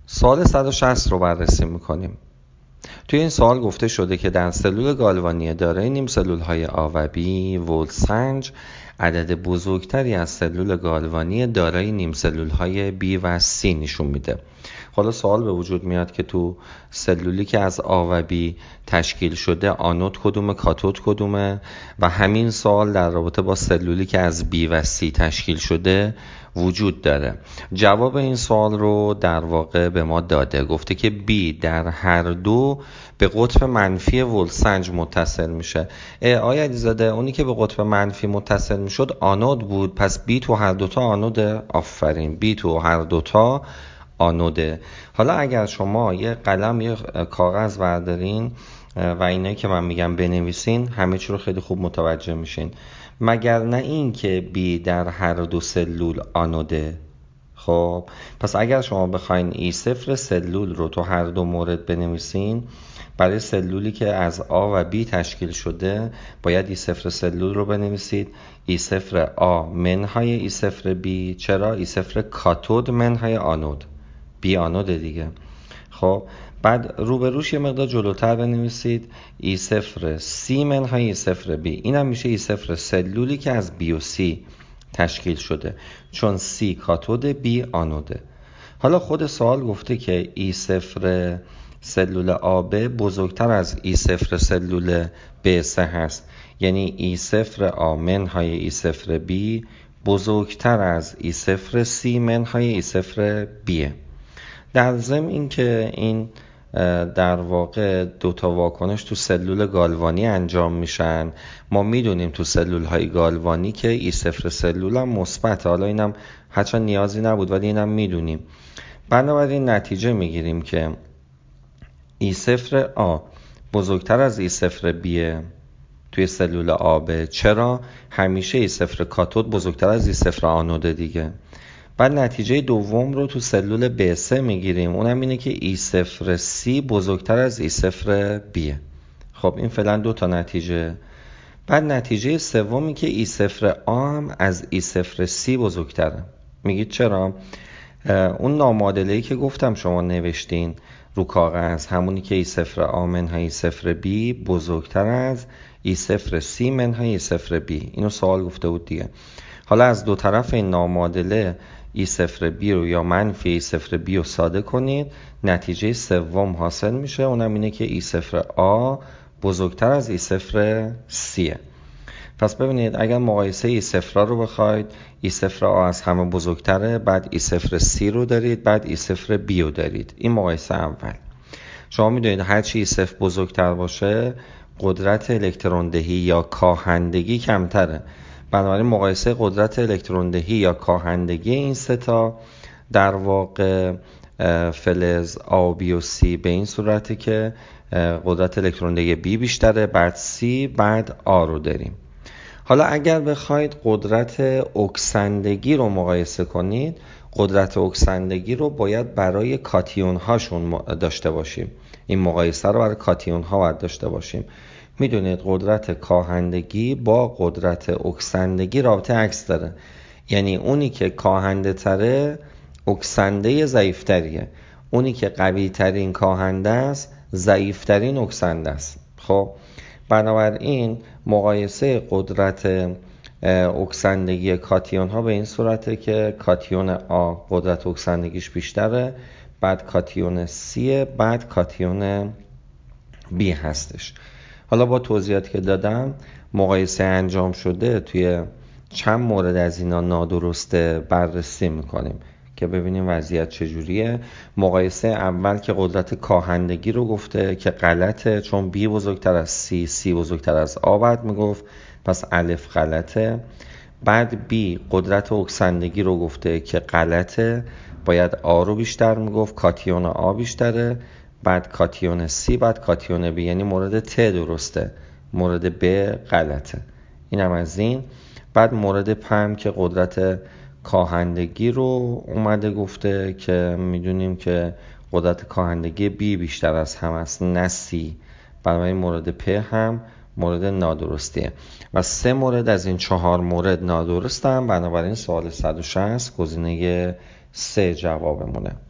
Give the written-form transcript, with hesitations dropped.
سوال 160 رو بررسی میکنیم. توی این سوال گفته شده که در سلول گالوانی دارای نیم سلول‌های آ و بی ولتسنج عدد بزرگتری از سلول گالوانی دارای نیم سلول‌های بی و سی نشون میده. حالا سوال به وجود میاد که تو سلولی که از آ و بی تشکیل شده آنود کدومه، کاتود کدومه، و همین سوال در رابطه با سلولی که از بی و سی تشکیل شده وجود داره. جواب این سوال رو در واقع به ما داده، گفته که بی در هر دو به قطب منفی ولتسنج متصل میشه. آیا علیزاده اونی که به قطب منفی متصل میشد آنود بود، پس بی تو هر دوتا آنوده. آفرین، بی تو هر دوتا آنوده. حالا اگر شما یه قلم یه کاغذ بردارین و اینایی که من میگم بنویسین، همه چی رو خیلی خوب متوجه میشین. مگر نه این که بی در هر دو سلول آنوده. خب پس اگر شما بخواین ای صفر سلول رو تو هر دو مورد بنویسین، برای سلولی که از آ و بی تشکیل شده باید ای صفر سلول رو بنویسید ای صفر آ منهای ای صفر بی. چرا؟ ای صفر کاتود منهای آنود، بی آنود دیگه. خب بعد روبروش یه مقدار جلوتر بنویسید ای صفر سی منهای ای صفر بی. این هم میشه ای صفر سلولی که از بی و سی تشکیل شده، چون سی کاتود بی آنوده. حالا خود سوال گفته که ای صفر سلول آب بزرگتر از ای صفر سلول ب سه هست، یعنی ای صفر آ منهای ای صفر بی بزرگتر از ای صفر سی منهای ای صفر بیه. در ضمن این که این در واقع دوتا واکنش تو سلول گالوانی انجام میشن، ما میدونیم تو سلول های گالوانی که ای صفر سلول هم مثبت. حالا اینم هرچند نیازی نبود ولی اینم میدونیم. بنابراین نتیجه میگیریم که ای صفر آ بزرگتر از ای صفر بیه توی سلول آبه. چرا؟ همیشه ای صفر کاتود بزرگتر از ای صفر آنوده دیگه. بعد نتیجه دوم رو تو سلول ب سه میگیریم، اونم اینه که ای صفر سی بزرگتر از ای صفر بیه. خب این فعلا دو تا نتیجه. بعد نتیجه سومی که ای صفر آ هم از ای صفر سی بزرگتره. میگید چرا؟ اون نامعادله‌ای که گفتم شما نوشتین رو کاغذ، همونی که ای صفر آ منهای ای صفر بی بزرگتر از ای صفر سی منهای ای صفر بی، اینو سوال گفته بود دیگه. حالا از دو طرف این نامعادله ای صفر بی رو یا منفی ای صفر بی رو ساده کنید، نتیجه سوم حاصل میشه، اونم اینه که ای صفر آ بزرگتر از ای صفر سیه. پس ببینید اگر مقایسه ای صفر رو بخواید، ای صفر آ از همه بزرگتره، بعد ای صفر سی رو دارید، بعد ای صفر بی رو دارید. این مقایسه اول. شما میدونید هر چی ای صفر بزرگتر باشه قدرت الکترون دهی یا کاهندگی کمتره. بنابراین مقایسه قدرت الکترون دهی یا کاهندگی این سه تا در واقع فلز آ بی و سی به این صورته که قدرت الکترون دهی بی بیشتره، بعد سی، بعد آ رو داریم. حالا اگر بخواید قدرت اکسندگی رو مقایسه کنید، قدرت اکسندگی رو باید برای کاتیون هاشون داشته باشیم. این مقایسه رو برای کاتیون ها باید داشته باشیم. میدونید قدرت کاهندگی با قدرت اکسندگی رابطه عکس داره، یعنی اونی که کاهنده تره اکسنده ضعیفتریه، اونی که قوی ترین کاهنده است ضعیفترین اکسنده است. خب بنابراین مقایسه قدرت اکسندگی کاتیون ها به این صورته که کاتیون آ قدرت اکسندگیش بیشتره، بعد کاتیون سی، بعد کاتیون بی هستش. حالا با توضیحاتی که دادم مقایسه انجام شده توی چند مورد از اینا نادرسته بررسی میکنیم که ببینیم وضعیت چجوریه. مقایسه اول که قدرت کاهندگی رو گفته که غلطه، چون بی بزرگتر از سی، سی بزرگتر از آ باید میگفت، پس الف غلطه. بعد بی قدرت اکسندگی رو گفته که غلطه، باید آ رو بیشتر میگفت، کاتیون آ بیشتره، بعد کاتیون سی، بعد کاتیون بی، یعنی مورد ت درسته، مورد ب غلطه. اینم از این. بعد مورد پم که قدرت کاهندگی رو اومده گفته که میدونیم که قدرت کاهندگی بی بیشتر از هم است نه سی، بنابراین مورد پ هم مورد نادرستیه و 3 مورد از این 4 مورد نادرستن. بنابراین سوال 160 گزینه 3 جوابمونه.